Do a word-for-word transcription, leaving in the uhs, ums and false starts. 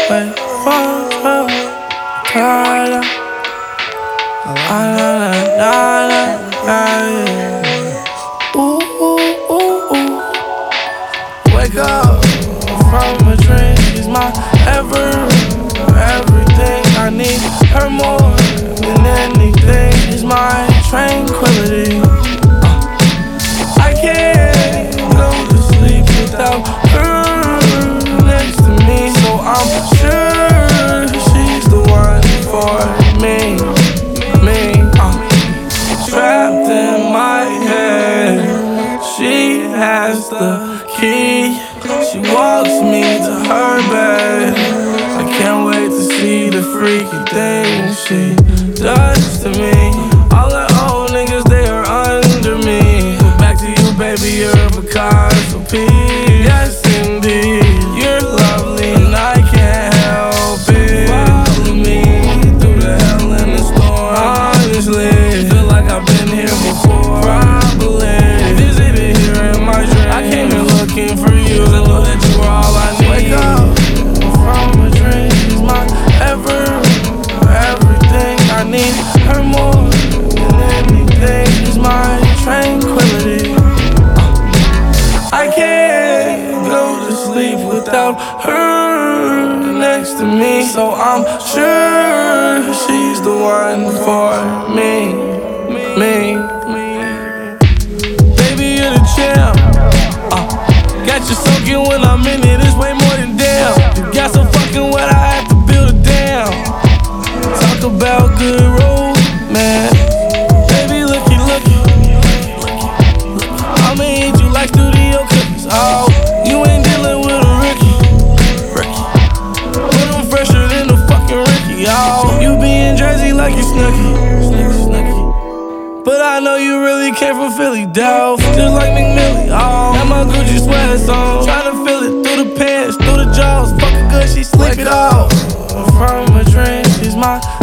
wait for her. Carla. Ah, na, na, na, na, na, yeah. Ooh, ooh, ooh, ooh. Wake up from a dream. She's my ever, everything. I need her more than anything. She's my tranquility. I can't go to sleep without her next to me. So I'm sure she's the one for me. Me, uh, trapped in my head. She has the key. She walks me to her bed. I can't wait to see the freaky things she does to me. All the old niggas, they are under me. But back to you, baby, you're a Picasso piece. Yes, indeed, you're lovely and I can't help it. Follow me through the hell and the storm. Honestly, feel like I've been here before. Probably visited here in my dream. I came here looking for you, I know that you are all I need. Wake up from a dream. She's my ever, everything. I need her more than anything. She's my tranquility. I can't go to sleep without her next to me. So I'm sure she's the one for me. Me, me. Baby, you're the champ. Uh, got you soaking when I'm in it. It's way more than damn. You got so fucking wet, I had to build a dam. Talk about good romance. Baby, looky, looky. I'ma eat you like studio cookies. Oh, you ain't dealing with a Ricky. Ricky. But I'm fresher than the fucking Ricky. Oh, you be in Jersey like you Snooki. Snooki, Snooki. But I know you really came from Philly, Delph. Just like McMillie. Oh, got my Gucci sweats on. Tryna feel it through the pants, through the jaws. Fucking good, she sleep it off. From a dream, she's my